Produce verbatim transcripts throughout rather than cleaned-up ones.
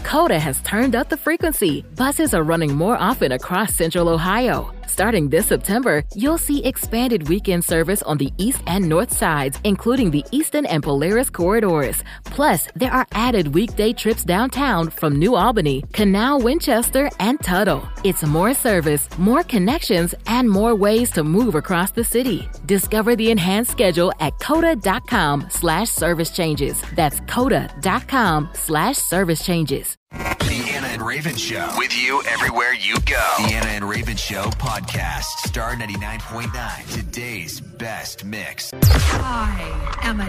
Coda has turned up the frequency. Buses are running more often across Central Ohio. Starting this September, you'll see expanded weekend service on the east and north sides, including the Eastern and Polaris corridors. Plus, there are added weekday trips downtown from New Albany, Canal, Winchester, and Tuttle. It's more service, more connections, and more ways to move across the city. Discover the enhanced schedule at coda.com slash service changes. That's coda.com slash service changes. The Anna and Raven Show. With you everywhere you go. The Anna and Raven Show podcast. Star ninety-nine point nine. Today's best mix. I am a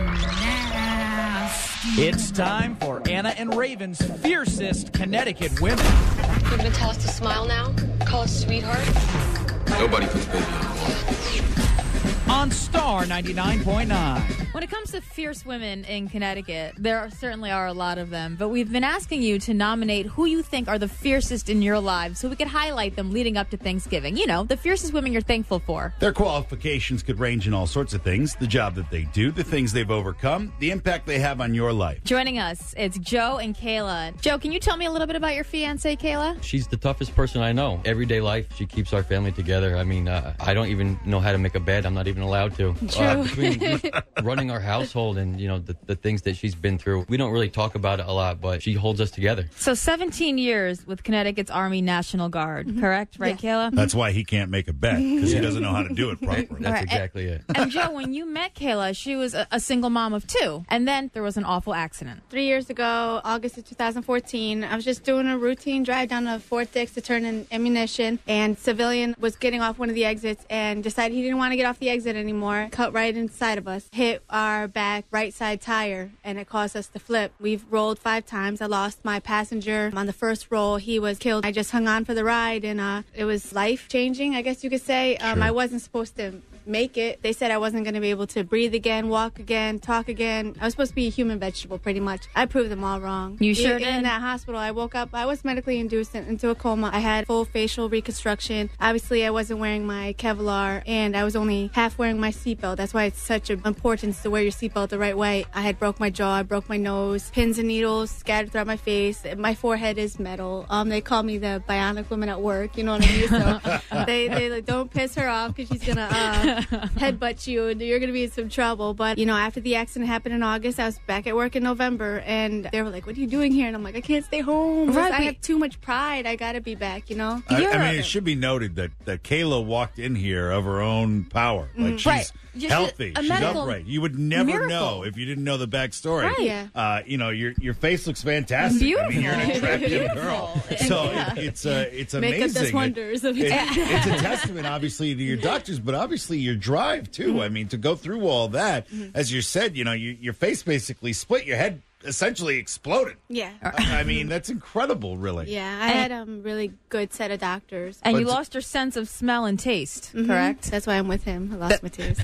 nasty. It's time for Anna and Raven's fiercest Connecticut women. You're going to tell us to smile now? Call us sweetheart? Nobody puts baby on the wall. On Star ninety-nine point nine. When it comes to fierce women in Connecticut, there are, certainly are a lot of them, but we've been asking you to nominate who you think are the fiercest in your lives so we could highlight them leading up to Thanksgiving. You know, the fiercest women you're thankful for. Their qualifications could range in all sorts of things. The job that they do, the things they've overcome, the impact they have on your life. Joining us, it's Joe and Kayla. Joe, can you tell me a little bit about your fiancée, Kayla? She's the toughest person I know. Everyday life, she keeps our family together. I mean, uh, I don't even know how to make a bed. I'm not even allowed to. True. Uh, between running our household and, you know, the, the things that she's been through, we don't really talk about it a lot, but she holds us together. So seventeen years with Connecticut's Army National Guard, mm-hmm. correct? Right, yeah. Kayla? That's why he can't make a bet, because he doesn't know how to do it properly. That's right. exactly and, it. And Joe, when you met Kayla, she was a, a single mom of two, and then there was an awful accident. Three years ago, August of two thousand fourteen, I was just doing a routine drive down to Fort Dix to turn in ammunition, and civilian was getting off one of the exits and decided he didn't want to get off the exit anymore. Cut right inside of us, hit our back right side tire, and it caused us to flip. We've rolled five times. I lost my passenger on the first roll. He was killed. I just hung on for the ride, and uh, it was life-changing, I guess you could say. Um, Sure. I wasn't supposed to make it. They said I wasn't going to be able to breathe again, walk again, talk again. I was supposed to be a human vegetable, pretty much. I proved them all wrong. You sure in, did? In that hospital, I woke up. I was medically induced into a coma. I had full facial reconstruction. Obviously, I wasn't wearing my Kevlar, and I was only half wearing my seatbelt. That's why it's such an importance to wear your seatbelt the right way. I had broke my jaw, I broke my nose, pins and needles scattered throughout my face. My forehead is metal. Um, they call me the bionic woman at work. You know what I mean? So they, they like, don't piss her off because she's going to uh, headbutt you and you're going to be in some trouble. But, you know, after the accident happened in August, I was back at work in November, and they were like, what are you doing here? And I'm like, I can't stay home. Right, I we- have too much pride. I got to be back, you know? I, I You're- mean, it should be noted that, that Kayla walked in here of her own power. Like, she's Right. Just a- healthy. a She's medical upright. You would never miracle. know if you didn't know the backstory. Right. Yeah. Uh, you know, your your face looks fantastic. Beautiful. I mean, you're an attractive Beautiful. girl. So Yeah. it, it's uh, it's amazing. Makeup does It- wonders. It, it's a testament, obviously, to your doctors, but obviously your drive, too. Mm-hmm. I mean, to go through all that, as you said, you know, you, your face basically split, your head essentially exploded. Yeah. I mean, that's incredible, really. Yeah, I had a um, really good set of doctors. And But- you lost your sense of smell and taste, Mhm. correct? That's why I'm with him. I lost my taste.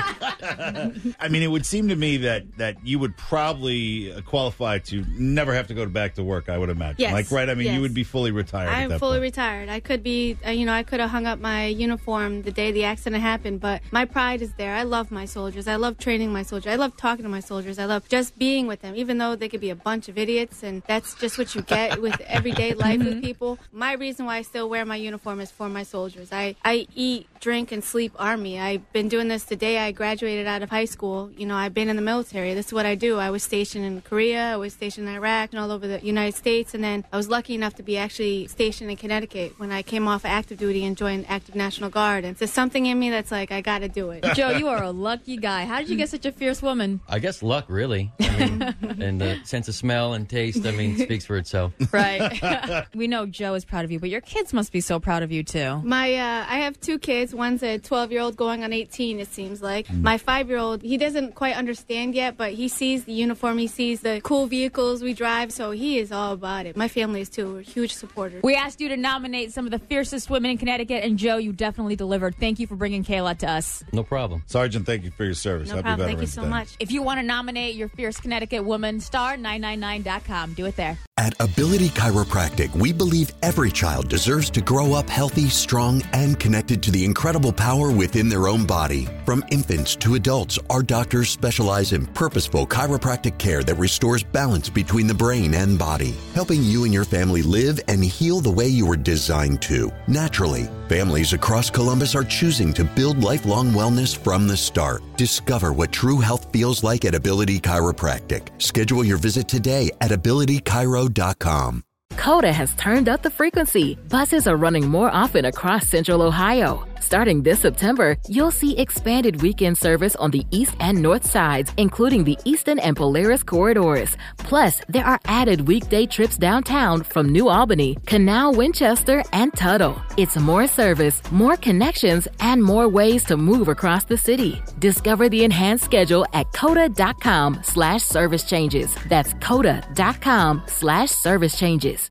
I mean, it would seem to me that, that you would probably uh, qualify to never have to go back to work, I would imagine. Yes, Like, right? I mean, yes. you would be fully retired at I'm that fully point. retired. I could be, uh, you know, I could have hung up my uniform the day the accident happened, but my pride is there. I love my soldiers. I love training my soldiers. I love talking to my soldiers. I love just being with them, even though they could be a bunch of idiots, and that's just what you get with everyday life with people. My reason why I still wear my uniform is for my soldiers. I, I eat, drink, and sleep Army. I've been doing this the day I graduated out of high school. You know, I've been in the military. This is what I do. I was stationed in Korea. I was stationed in Iraq and all over the United States. And then I was lucky enough to be actually stationed in Connecticut when I came off active duty and joined Active National Guard. And there's something in me that's like, I got to do it. Joe, you are a lucky guy. How did you get such a fierce woman? I guess luck, really. I mean, and the sense of smell and taste, I mean, speaks for itself. Right. We know Joe is proud of you, but your kids must be so proud of you, too. My, uh, I have two kids. One's a twelve-year-old going on eighteen, it seems like. My five-year-old, he doesn't quite understand yet, but he sees the uniform. He sees the cool vehicles we drive, so he is all about it. My family is, too. We're huge supporters. We asked you to nominate some of the fiercest women in Connecticut, and Joe, you definitely delivered. Thank you for bringing Kayla to us. No problem. Sergeant, thank you for your service. No Happy problem. Thank you Veterans so Day. much. If you want to nominate your fierce Connecticut woman, star nine nine nine dot com. Do it there. At Ability Chiropractic, we believe every child deserves to grow up healthy, strong, and connected to the incredible power within their own body. From infants to adults, our doctors specialize in purposeful chiropractic care that restores balance between the brain and body, helping you and your family live and heal the way you were designed to, naturally. Families across Columbus are choosing to build lifelong wellness from the start. Discover what true health feels like at Ability Chiropractic. Schedule your visit today at ability chiro dot com. Coda has turned up the frequency. Buses are running more often across Central Ohio. Starting this September, you'll see expanded weekend service on the east and north sides, including the Eastern and Polaris corridors. Plus, there are added weekday trips downtown from New Albany, Canal, Winchester, and Tuttle. It's more service, more connections, and more ways to move across the city. Discover the enhanced schedule at coda.com slash service changes. That's coda.com slash service changes.